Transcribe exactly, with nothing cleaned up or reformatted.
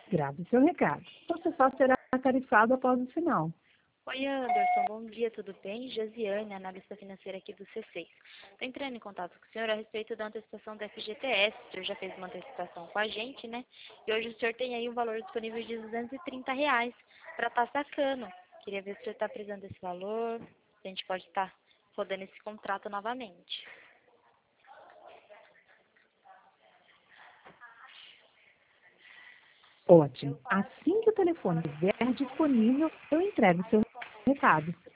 Grave seu recado. Você só será tarifado após o sinal. Oi, Anderson. Bom dia, tudo bem? Josiane, analista financeira aqui do C seis. Estou entrando em contato com o senhor a respeito da antecipação da F G T S. O senhor já fez uma antecipação com a gente, né? E hoje o senhor tem aí um valor disponível de duzentos e trinta reais para estar sacando. Queria ver se o senhor está precisando desse valor, se a gente pode estar rodando esse contrato novamente. Ótimo. Assim que o telefone estiver disponível, eu entrego seu recado.